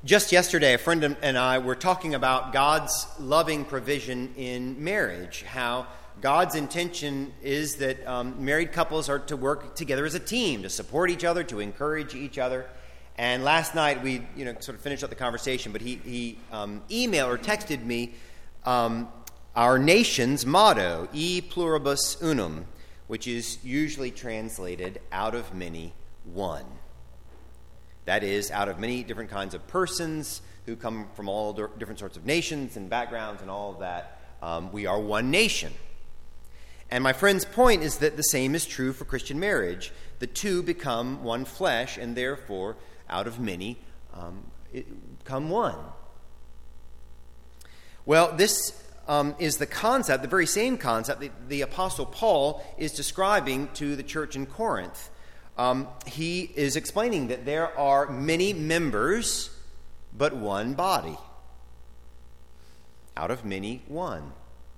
Just yesterday, a friend and I were talking about God's loving provision in marriage, how God's intention is that married couples are to work together as a team, to support each other, to encourage each other. And last night, we sort of finished up the conversation, but he emailed or texted me our nation's motto, E pluribus unum, which is usually translated, out of many, one. That is, out of many different kinds of persons who come from all different sorts of nations and backgrounds and all of that, we are one nation. And my friend's point is that the same is true for Christian marriage. The two become one flesh, and therefore, out of many, come one. Well, this is the concept, the very same concept that the Apostle Paul is describing to the church in Corinth. He is explaining that there are many members, but one body. Out of many, one.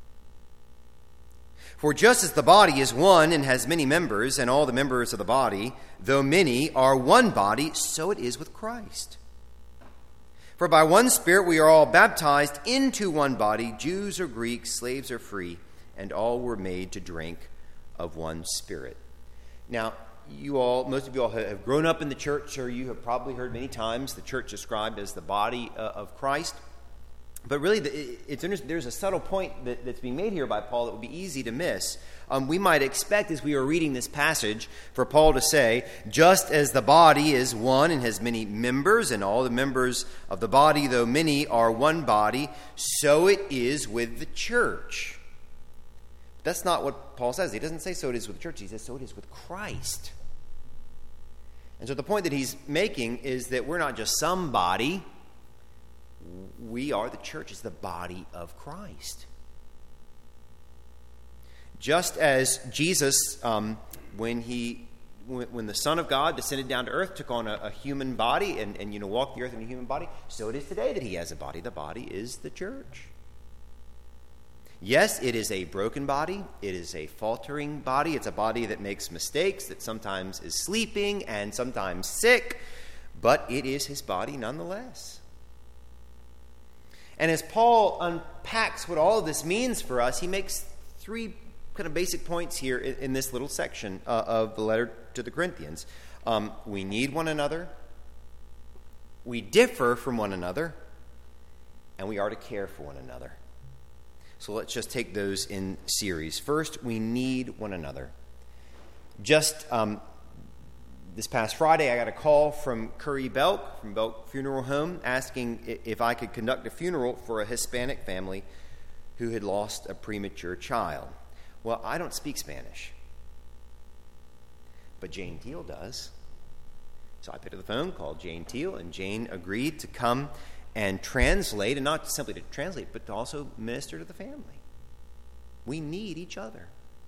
For just as the body is one and has many members, and all the members of the body, though many, are one body, so it is with Christ. For by one Spirit we are all baptized into one body, Jews or Greeks, slaves or free, and all were made to drink of one Spirit. Now, most of you all have grown up in the church, or you have probably heard many times the church described as the body of Christ. But really, it's interesting. There's a subtle point that's being made here by Paul that would be easy to miss. We might expect, as we are reading this passage, for Paul to say, just as the body is one and has many members, and all the members of the body, though many, are one body, so it is with the church. That's not what Paul says. He doesn't say so it is with the church. He says so it is with Christ. And so the point that he's making is that we're not just some body. We are, the church is the body of Christ. Just as Jesus, when the Son of God descended down to earth, took on a human body and walked the earth in a human body, so it is today that he has a body. The body is the church. Yes, it is a broken body. It is a faltering body. It's a body that makes mistakes, that sometimes is sleeping and sometimes sick, but it is his body nonetheless. And as Paul unpacks what all of this means for us, he makes three kind of basic points here in this little section of the letter to the Corinthians. We need one another, we differ from one another, and we are to care for one another. So let's just take those in series. First, we need one another. Just this past Friday, I got a call from Curry Belk, from Belk Funeral Home, asking if I could conduct a funeral for a Hispanic family who had lost a premature child. Well, I don't speak Spanish, but Jane Teal does. So I picked up the phone, called Jane Teal, and Jane agreed to come and translate, and not simply to translate, but to also minister to the family. We need each other.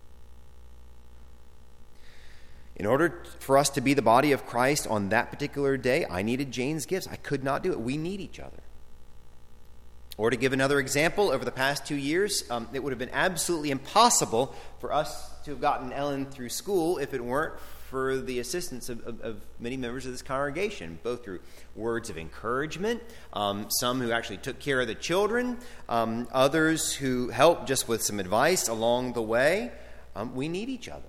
In order for us to be the body of Christ on that particular day, I needed Jane's gifts. I could not do it. We need each other. Or to give another example, over the past 2 years, it would have been absolutely impossible for us to have gotten Ellen through school if it weren't for the assistance of many members of this congregation, both through words of encouragement, some who actually took care of the children, others who helped just with some advice along the way. We need each other.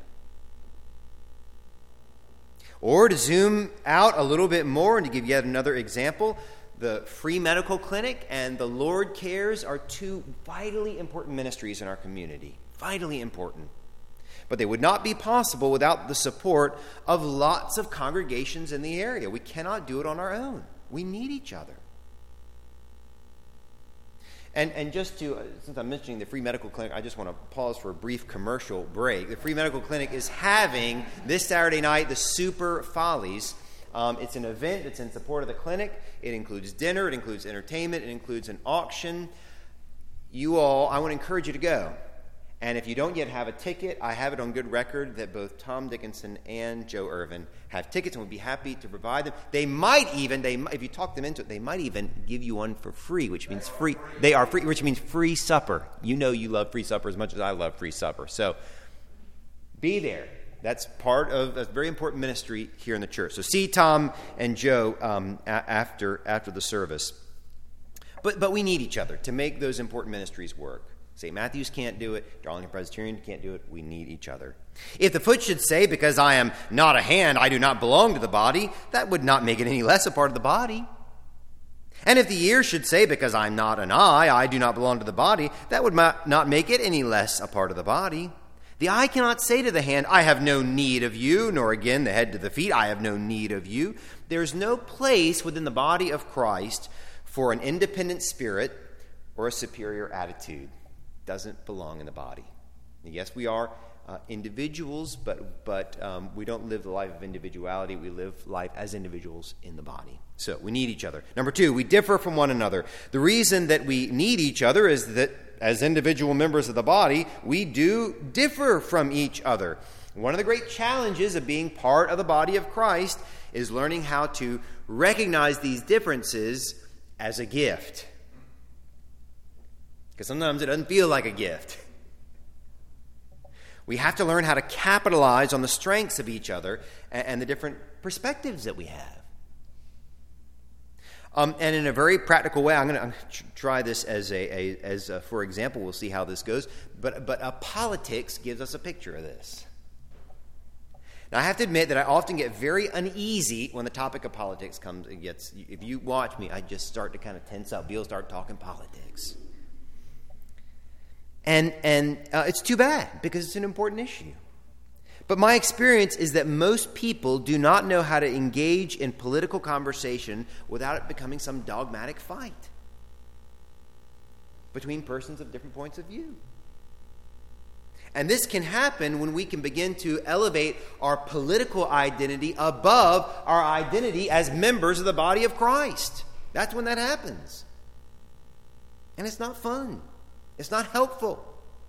Or to zoom out a little bit more and to give yet another example, the Free Medical Clinic and the Lord Cares are two vitally important ministries in our community. Vitally important. But they would not be possible without the support of lots of congregations in the area. We cannot do it on our own. We need each other. And just to, since I'm mentioning the Free Medical Clinic, I just want to pause for a brief commercial break. The Free Medical Clinic is having this Saturday night the Super Follies. It's an event that's in support of the clinic. It includes dinner, it includes entertainment, it includes an auction. You all, I want to encourage you to go. And if you don't yet have a ticket, I have it on good record that both Tom Dickinson and Joe Irvin have tickets and would be happy to provide them. They might even, if you talk them into it, they might even give you one for free, which means free. They are free, which means free supper. You know you love free supper as much as I love free supper. So be there. That's part of a very important ministry here in the church. So see Tom and Joe after the service. But we need each other to make those important ministries work. St. Matthew's can't do it. Darlington Presbyterian can't do it. We need each other. If the foot should say, because I am not a hand, I do not belong to the body, that would not make it any less a part of the body. And if the ear should say, because I'm not an eye, I do not belong to the body, that would not make it any less a part of the body. The eye cannot say to the hand, I have no need of you, nor again the head to the feet, I have no need of you. There is no place within the body of Christ for an independent spirit or a superior attitude. It doesn't belong in the body. Yes, we are individuals, but we don't live the life of individuality. We live life as individuals in the body. So we need each other. Number 2, we differ from one another. The reason that we need each other is that as individual members of the body, we do differ from each other. One of the great challenges of being part of the body of Christ is learning how to recognize these differences as a gift. Because sometimes it doesn't feel like a gift. We have to learn how to capitalize on the strengths of each other and the different perspectives that we have. And in a very practical way, I'm going to try this as for example. We'll see how this goes. But politics gives us a picture of this. Now, I have to admit that I often get very uneasy when the topic of politics comes and gets. If you watch me, I just start to kind of tense up. We'll start talking politics. And it's too bad because it's an important issue. But my experience is that most people do not know how to engage in political conversation without it becoming some dogmatic fight between persons of different points of view. And this can happen when we can begin to elevate our political identity above our identity as members of the body of Christ. That's when that happens. And it's not fun. It's not helpful.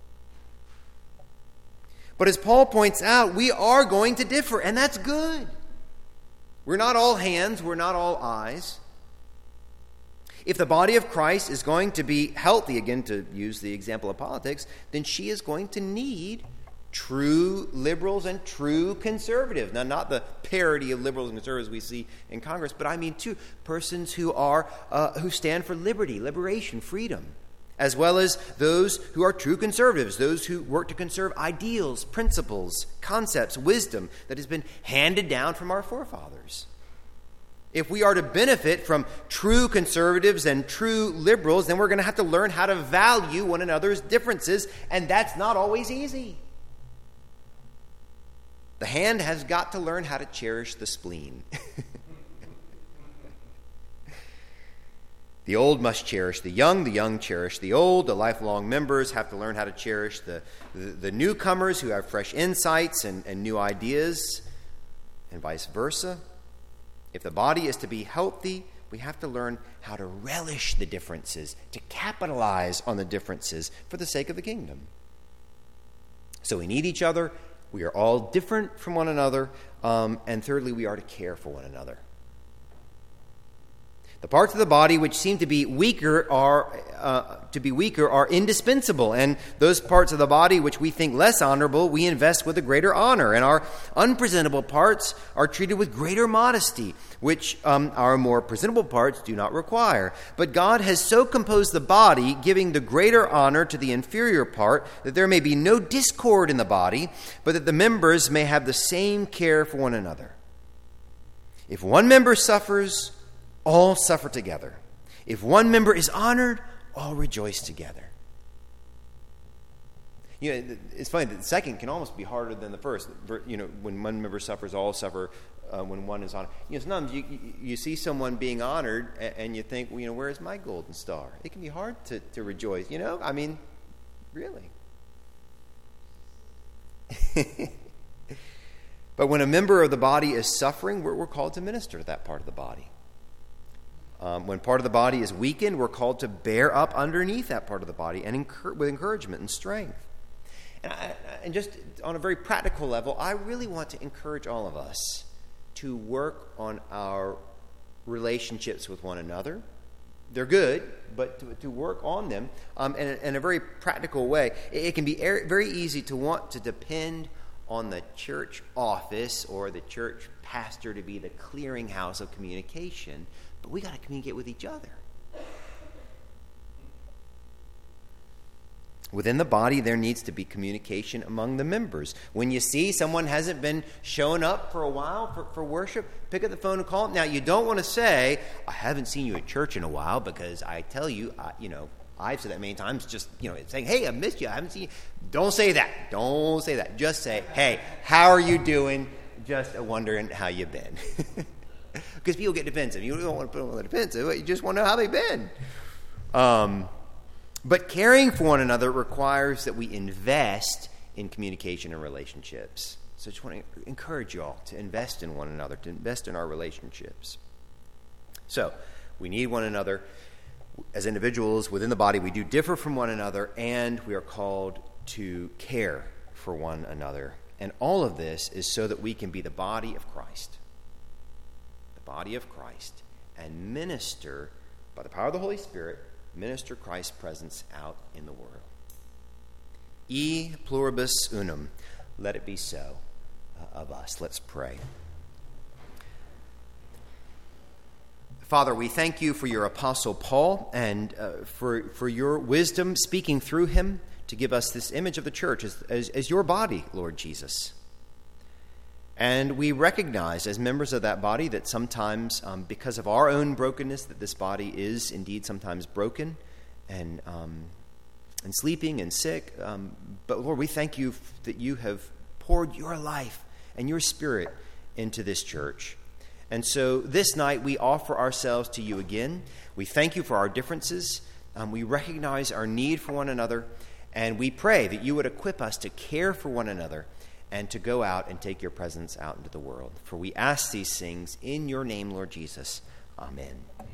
But as Paul points out, we are going to differ, and that's good. We're not all hands, we're not all eyes. If the body of Christ is going to be healthy, again to use the example of politics, then she is going to need true liberals and true conservatives. Now, not the parody of liberals and conservatives we see in Congress, but I mean too persons who stand for liberty, liberation, freedom, as well as those who are true conservatives, those who work to conserve ideals, principles, concepts, wisdom that has been handed down from our forefathers. If we are to benefit from true conservatives and true liberals, then we're going to have to learn how to value one another's differences, and that's not always easy. The hand has got to learn how to cherish the spleen. The old must cherish the young cherish the old. The lifelong members have to learn how to cherish the newcomers who have fresh insights and new ideas, and vice versa. If the body is to be healthy, we have to learn how to relish the differences, to capitalize on the differences for the sake of the kingdom. So we need each other. We are all different from one another. And thirdly, we are to care for one another. The parts of the body which seem to be weaker are indispensable, and those parts of the body which we think less honorable, we invest with a greater honor, and our unpresentable parts are treated with greater modesty, which our more presentable parts do not require. But God has so composed the body, giving the greater honor to the inferior part, that there may be no discord in the body, but that the members may have the same care for one another. If one member suffers, all suffer together. If one member is honored, all rejoice together. You know, it's funny that the second can almost be harder than the first. You know, when one member suffers, all suffer. When one is honored, you know, sometimes you see someone being honored, and you think, well, you know, where is my golden star? It can be hard to rejoice. You know, I mean, really. But when a member of the body is suffering, we're called to minister to that part of the body. When part of the body is weakened, we're called to bear up underneath that part of the body and with encouragement and strength. And just on a very practical level, I really want to encourage all of us to work on our relationships with one another. They're good, but to work on them in a very practical way. It can be very easy to want to depend on the church office or the church pastor to be the clearinghouse of communication, but we got to communicate with each other. Within the body, there needs to be communication among the members. When you see someone hasn't been showing up for a while for worship, pick up the phone and call them. Now, you don't want to say, I haven't seen you at church in a while, because I tell you, I've said that many times, just, saying, hey, I missed you, I haven't seen you. Don't say that. Don't say that. Just say, hey, how are you doing? Just wondering how you've been. Because people get defensive. You don't want to put them on the defensive. You just want to know how they've been. But caring for one another requires that we invest in communication and relationships. So I just want to encourage you all to invest in one another, to invest in our relationships. So we need one another. As individuals within the body, we do differ from one another, and we are called to care for one another. And all of this is so that we can be the body of Christ. The body of Christ. And minister, by the power of the Holy Spirit, minister Christ's presence out in the world. E pluribus unum. Let it be so of us. Let's pray. Father, we thank you for your Apostle Paul and for your wisdom speaking through him to give us this image of the church as your body, Lord Jesus. And we recognize as members of that body that sometimes, because of our own brokenness, that this body is indeed sometimes broken and sleeping and sick. But Lord, we thank you that you have poured your life and your Spirit into this church. And so this night we offer ourselves to you again. We thank you for our differences. We recognize our need for one another. And we pray that you would equip us to care for one another and to go out and take your presence out into the world. For we ask these things in your name, Lord Jesus. Amen.